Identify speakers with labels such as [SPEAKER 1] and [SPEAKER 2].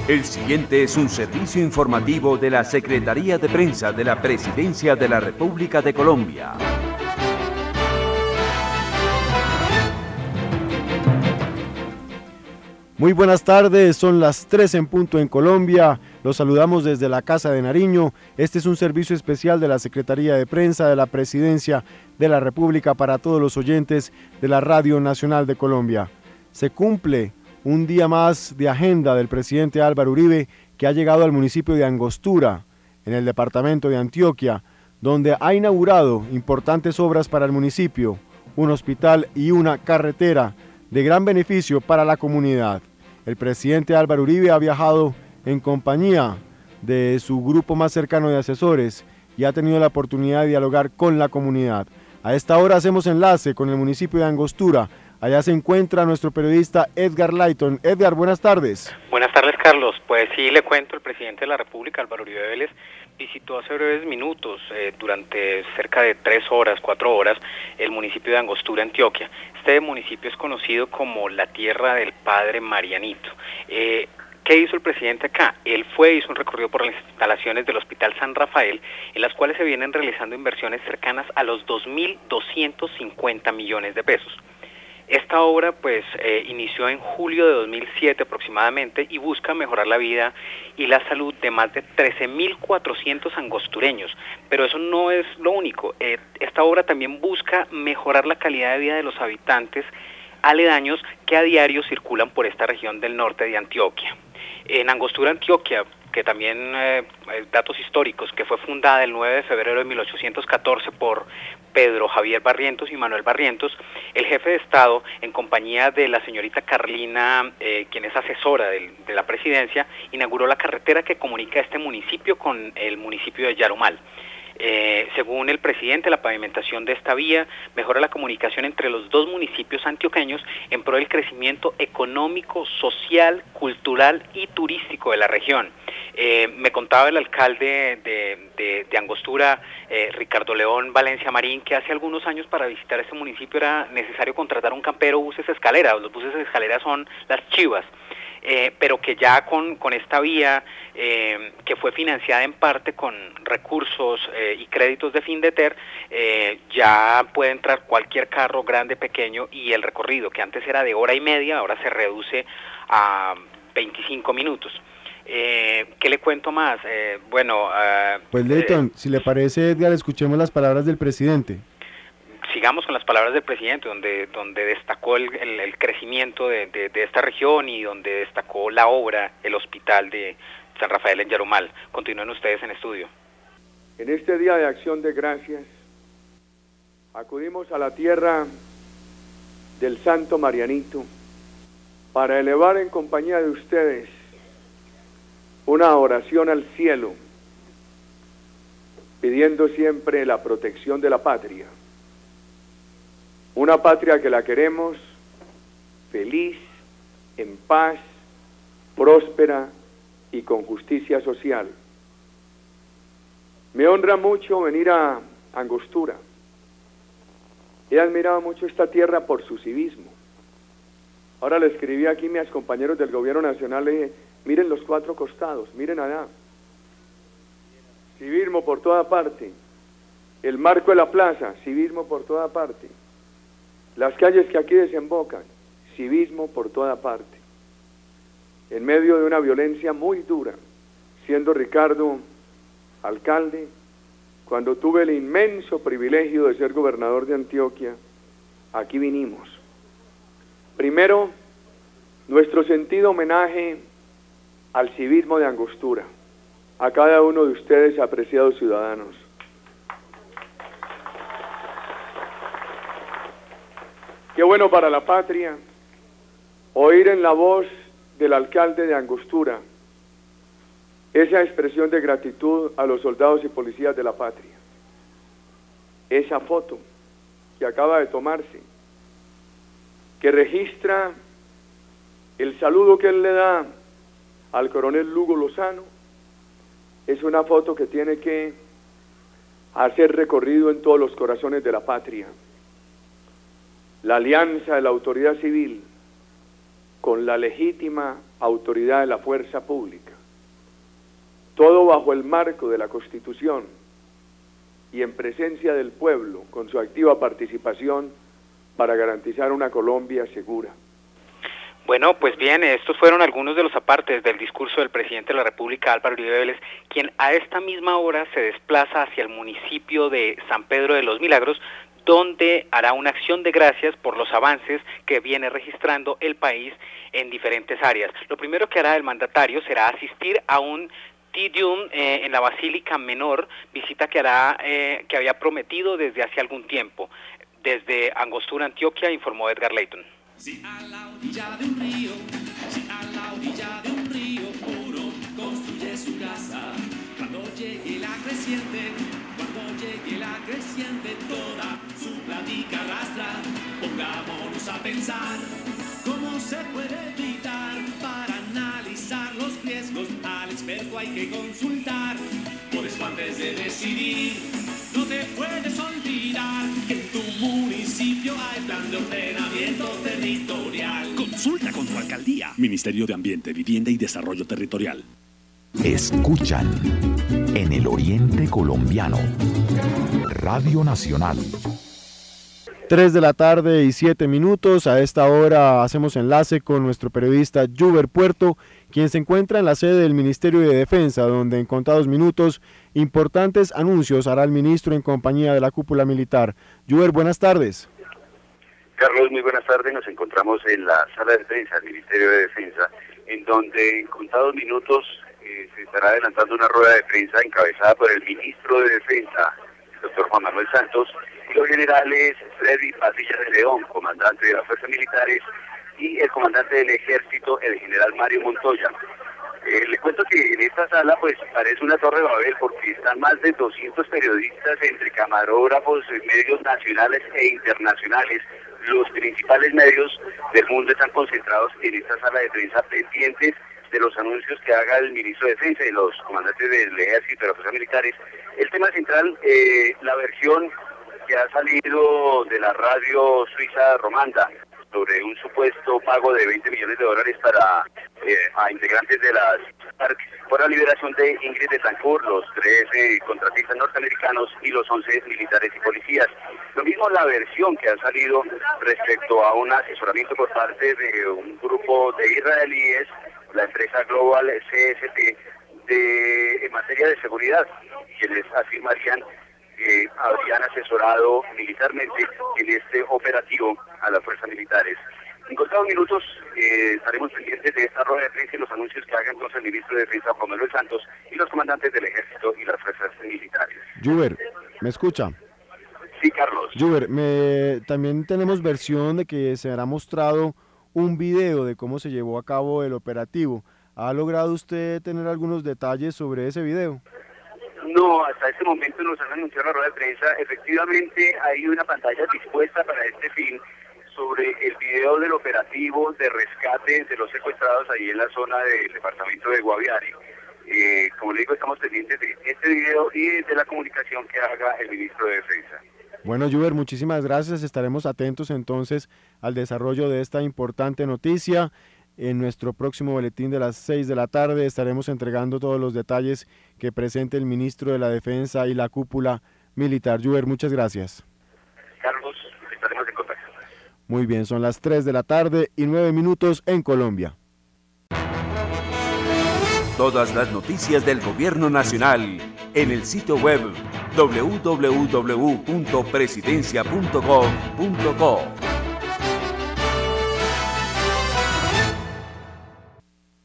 [SPEAKER 1] El siguiente es un servicio informativo de la Secretaría de Prensa de la Presidencia de la República de Colombia.
[SPEAKER 2] Muy buenas tardes, son las 3 en punto en Colombia. Los saludamos desde la Casa de Nariño. Este es un servicio especial de la Secretaría de Prensa de la Presidencia de la República para todos los oyentes de la Radio Nacional de Colombia. Se cumple un día más de agenda del presidente Álvaro Uribe, que ha llegado al municipio de Angostura, en el departamento de Antioquia, donde ha inaugurado importantes obras para el municipio, un hospital y una carretera de gran beneficio para la comunidad. El presidente Álvaro Uribe ha viajado en compañía de su grupo más cercano de asesores y ha tenido la oportunidad de dialogar con la comunidad. A esta hora hacemos enlace con el municipio de Angostura. Allá se encuentra nuestro periodista Edgar Layton. Edgar, buenas tardes.
[SPEAKER 3] Buenas tardes, Carlos. Pues sí, le cuento, el presidente de la República, Álvaro Uribe Vélez, visitó hace breves minutos, durante cerca de 4 horas, el municipio de Angostura, Antioquia. Este municipio es conocido como la tierra del padre Marianito. ¿Qué hizo el presidente acá? Él hizo un recorrido por las instalaciones del Hospital San Rafael, en las cuales se vienen realizando inversiones cercanas a los 2.250 millones de pesos. Esta obra inició en julio de 2007 aproximadamente y busca mejorar la vida y la salud de más de 13.400 angostureños, pero eso no es lo único. Esta obra también busca mejorar la calidad de vida de los habitantes aledaños que a diario circulan por esta región del norte de Antioquia. En Angostura, Antioquia, que también datos históricos, que fue fundada el 9 de febrero de 1814 por Pedro Javier Barrientos y Manuel Barrientos, el jefe de Estado, en compañía de la señorita Carlina, quien es asesora de la presidencia, inauguró la carretera que comunica este municipio con el municipio de Yarumal. Según el presidente, la pavimentación de esta vía mejora la comunicación entre los dos municipios antioqueños en pro del crecimiento económico, social, cultural y turístico de la región. Me contaba el alcalde de Angostura, Ricardo León Valencia Marín, que hace algunos años para visitar este municipio era necesario contratar un campero buses escalera. Los buses escalera son las chivas. Pero que ya con esta vía, que fue financiada en parte con recursos y créditos de Findeter, ya puede entrar cualquier carro, grande, pequeño, y el recorrido, que antes era de hora y media, ahora se reduce a 25 minutos. ¿Qué le cuento más?
[SPEAKER 2] Pues Layton, si le parece, Edgar, escuchemos las palabras del presidente.
[SPEAKER 3] Sigamos con las palabras del presidente, donde destacó el crecimiento de esta región y donde destacó la obra, el hospital de San Rafael en Yarumal. Continúen ustedes en estudio.
[SPEAKER 4] En este día de acción de gracias, acudimos a la tierra del Santo Marianito para elevar en compañía de ustedes una oración al cielo, pidiendo siempre la protección de la patria. Una patria que la queremos feliz, en paz, próspera y con justicia social. Me honra mucho venir a Angostura. He admirado mucho esta tierra por su civismo. Ahora le escribí aquí a mis compañeros del gobierno nacional, le dije, miren los 4 costados, miren allá. Civismo por toda parte. El marco de la plaza, civismo por toda parte. Las calles que aquí desembocan, civismo por toda parte. En medio de una violencia muy dura, siendo Ricardo alcalde, cuando tuve el inmenso privilegio de ser gobernador de Antioquia, aquí vinimos. Primero, nuestro sentido homenaje al civismo de Angostura, a cada uno de ustedes, apreciados ciudadanos. Qué bueno para la patria oír en la voz del alcalde de Angostura esa expresión de gratitud a los soldados y policías de la patria. Esa foto que acaba de tomarse, que registra el saludo que él le da al coronel Lugo Lozano, es una foto que tiene que hacer recorrido en todos los corazones de la patria. La alianza de la autoridad civil con la legítima autoridad de la fuerza pública, todo bajo el marco de la Constitución y en presencia del pueblo, con su activa participación para garantizar una Colombia segura.
[SPEAKER 3] Bueno, pues bien, estos fueron algunos de los apartes del discurso del presidente de la República, Álvaro Uribe Vélez, quien a esta misma hora se desplaza hacia el municipio de San Pedro de los Milagros, donde hará una acción de gracias por los avances que viene registrando el país en diferentes áreas. Lo primero que hará el mandatario será asistir a un Te Deum en la Basílica Menor, visita que hará, que había prometido desde hace algún tiempo. Desde Angostura, Antioquia, informó Edgar Leighton.
[SPEAKER 5] Si a la orilla de un río, si a la orilla de un río puro construye su casa, cuando llegue la creciente, toda su plática arrastra, pongámonos a pensar cómo se puede evitar. Para analizar los riesgos al experto hay que consultar, por eso antes de decidir no te puedes olvidar que en tu municipio hay plan de ordenamiento territorial.
[SPEAKER 6] Consulta con tu alcaldía. Ministerio de Ambiente, Vivienda y Desarrollo Territorial.
[SPEAKER 7] Escuchan en el Oriente Colombiano, Radio Nacional.
[SPEAKER 2] 3:07 p.m. A esta hora hacemos enlace con nuestro periodista Juber Puerto, quien se encuentra en la sede del Ministerio de Defensa, donde en contados minutos importantes anuncios hará el ministro en compañía de la cúpula militar. Juber, buenas tardes.
[SPEAKER 8] Carlos, muy buenas tardes. Nos encontramos en la sala de prensa del Ministerio de Defensa, en donde en contados minutos se estará adelantando una rueda de prensa encabezada por el ministro de Defensa, el doctor Juan Manuel Santos, y los generales Freddy Padilla de León, comandante de las Fuerzas Militares, y el comandante del Ejército, el general Mario Montoya. Le cuento que en esta sala pues parece una torre de Babel, porque están más de 200 periodistas, entre camarógrafos, medios nacionales e internacionales. Los principales medios del mundo están concentrados en esta sala de prensa, pendientes de los anuncios que haga el ministro de Defensa y los comandantes del Ejército y de las Fuerzas Militares. El tema central, la versión que ha salido de la radio suiza Romanda sobre un supuesto pago de $20 millones para a integrantes de las FARC por la liberación de Ingrid Betancourt, los 13 contratistas norteamericanos y los 11 militares y policías. Lo mismo la versión que ha salido respecto a un asesoramiento por parte de un grupo de israelíes, la empresa Global CST, en materia de seguridad, quienes afirmarían que habrían asesorado militarmente en este operativo a las fuerzas militares. En contados minutos estaremos pendientes de esta rueda de prensa y los anuncios que haga entonces el ministro de Defensa, Juan Manuel Santos, y los comandantes del Ejército y las fuerzas militares.
[SPEAKER 2] Juber, ¿me escucha?
[SPEAKER 8] Sí, Carlos.
[SPEAKER 2] Juber, también tenemos versión de que se hará mostrado un video de cómo se llevó a cabo el operativo. ¿Ha logrado usted tener algunos detalles sobre ese video?
[SPEAKER 8] No, hasta este momento nos han anunciado la rueda de prensa. Efectivamente hay una pantalla dispuesta para este fin sobre el video del operativo de rescate de los secuestrados ahí en la zona del departamento de Guaviare. Como le digo, estamos pendientes de este video y de la comunicación que haga el ministro de Defensa.
[SPEAKER 2] Bueno, Juber, muchísimas gracias. Estaremos atentos entonces al desarrollo de esta importante noticia. En nuestro próximo boletín de las 6 de la tarde estaremos entregando todos los detalles que presente el ministro de la Defensa y la cúpula militar. Juber, muchas gracias.
[SPEAKER 8] Carlos, estaremos en contacto.
[SPEAKER 2] Muy bien, son las 3:09 p.m. en Colombia.
[SPEAKER 1] Todas las noticias del Gobierno Nacional en el sitio web www.presidencia.gov.co.